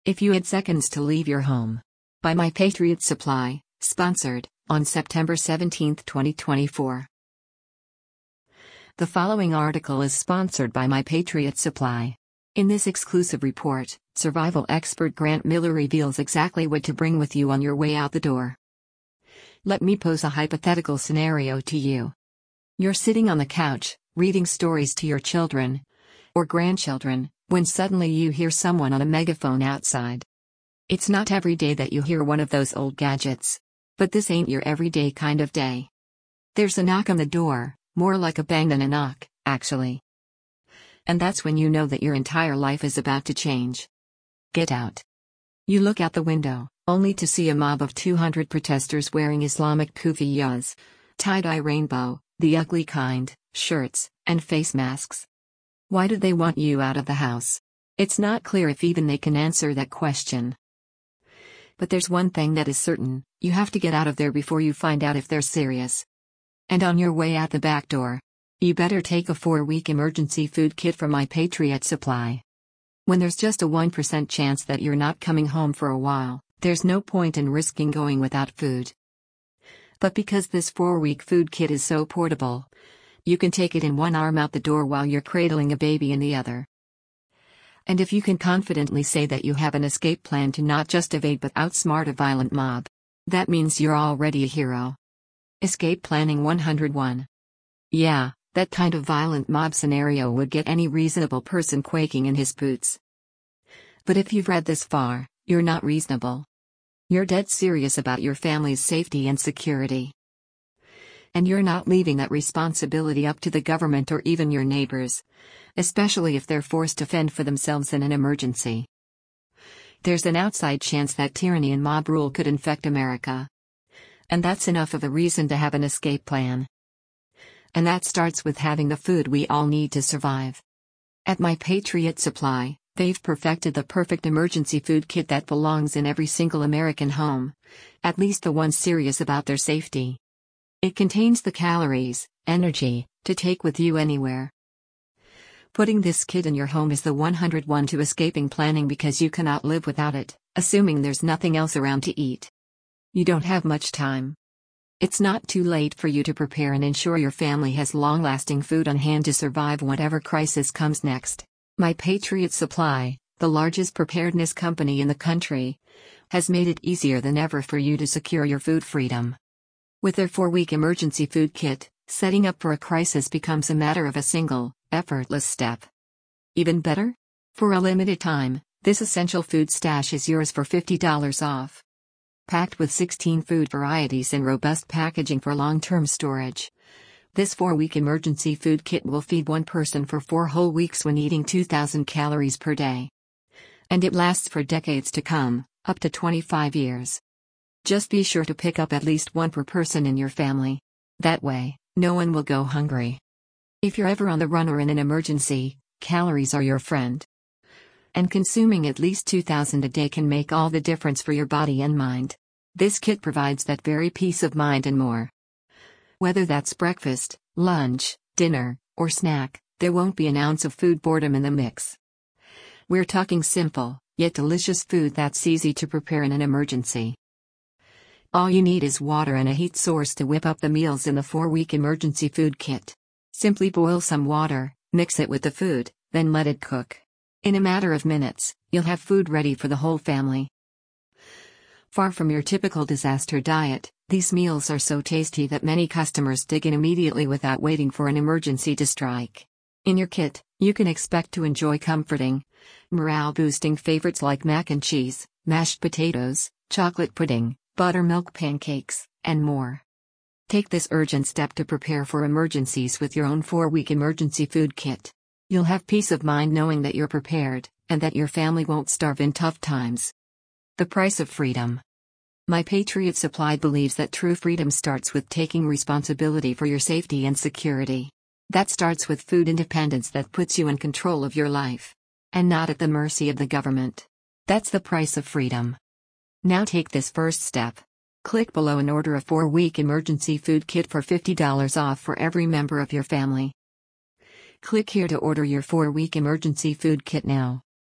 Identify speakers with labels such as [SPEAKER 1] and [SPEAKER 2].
[SPEAKER 1] If you had seconds to leave your home. By My Patriot Supply, sponsored, on September 17, 2024. The following article is sponsored by My Patriot Supply. In this exclusive report, survival expert Grant Miller reveals exactly what to bring with you on your way out the door. Let me pose a hypothetical scenario to you. You're sitting on the couch, reading stories to your children or grandchildren, when suddenly you hear someone on a megaphone outside. It's not every day that you hear one of those old gadgets. But this ain't your everyday kind of day. There's a knock on the door, more like a bang than a knock, actually. And that's when you know that your entire life is about to change. Get out. You look out the window, only to see a mob of 200 protesters wearing Islamic kufiyyahs, tie-dye rainbow, the ugly kind, shirts, and face masks. Why do they want you out of the house? It's not clear if even they can answer that question. But there's one thing that is certain, you have to get out of there before you find out if they're serious. And on your way out the back door, you better take a 4-week emergency food kit from My Patriot Supply. When there's just a 1% chance that you're not coming home for a while, there's no point in risking going without food. But because this 4-week food kit is so portable, you can take it in one arm out the door while you're cradling a baby in the other. And if you can confidently say that you have an escape plan to not just evade but outsmart a violent mob, that means you're already a hero. Escape Planning 101. Yeah, that kind of violent mob scenario would get any reasonable person quaking in his boots. But if you've read this far, you're not reasonable. You're dead serious about your family's safety and security. And you're not leaving that responsibility up to the government or even your neighbors, especially if they're forced to fend for themselves in an emergency. There's an outside chance that tyranny and mob rule could infect America. And that's enough of a reason to have an escape plan. And that starts with having the food we all need to survive. At My Patriot Supply, they've perfected the perfect emergency food kit that belongs in every single American home, at least the ones serious about their safety. It contains the calories, energy, to take with you anywhere. Putting this kit in your home is the 101 to escaping planning because you cannot live without it, assuming there's nothing else around to eat. You don't have much time. It's not too late for you to prepare and ensure your family has long-lasting food on hand to survive whatever crisis comes next. My Patriot Supply, the largest preparedness company in the country, has made it easier than ever for you to secure your food freedom. With their 4-week emergency food kit, setting up for a crisis becomes a matter of a single, effortless step. Even better? For a limited time, this essential food stash is yours for $50 off. Packed with 16 food varieties in robust packaging for long-term storage. This 4-week emergency food kit will feed one person for 4 whole weeks when eating 2,000 calories per day. And it lasts for decades to come, up to 25 years. Just be sure to pick up at least one per person in your family. That way, no one will go hungry. If you're ever on the run or in an emergency, calories are your friend. And consuming at least 2,000 a day can make all the difference for your body and mind. This kit provides that very peace of mind and more. Whether that's breakfast, lunch, dinner, or snack, there won't be an ounce of food boredom in the mix. We're talking simple, yet delicious food that's easy to prepare in an emergency. All you need is water and a heat source to whip up the meals in the 4-week emergency food kit. Simply boil some water, mix it with the food, then let it cook. In a matter of minutes, you'll have food ready for the whole family. Far from your typical disaster diet, these meals are so tasty that many customers dig in immediately without waiting for an emergency to strike. In your kit, you can expect to enjoy comforting, morale-boosting favorites like mac and cheese, mashed potatoes, chocolate pudding, buttermilk pancakes, and more. Take this urgent step to prepare for emergencies with your own 4-week emergency food kit. You'll have peace of mind knowing that you're prepared, and that your family won't starve in tough times. The price of freedom. My Patriot Supply believes that true freedom starts with taking responsibility for your safety and security. That starts with food independence that puts you in control of your life. And not at the mercy of the government. That's the price of freedom. Now take this first step. Click below and order a 4-week emergency food kit for $50 off for every member of your family. Click here to order your 4-week emergency food kit now.